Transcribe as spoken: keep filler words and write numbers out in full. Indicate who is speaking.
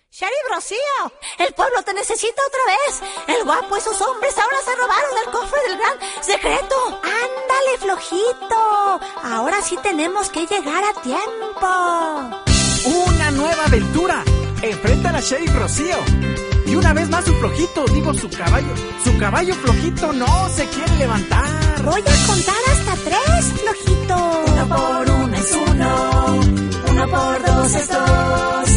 Speaker 1: Sheriff Rocío, el pueblo te necesita otra vez. El guapo y sus hombres ahora se robaron el cofre del gran secreto. Ándale, flojito. Ahora sí tenemos que llegar a tiempo.
Speaker 2: Una nueva aventura. Enfrenta a la Sheriff Rocío. Y una vez más su flojito, digo su caballo. Su caballo flojito no se quiere levantar.
Speaker 1: Voy a contar hasta tres, flojito.
Speaker 3: Uno por uno es uno. Uno por dos es dos.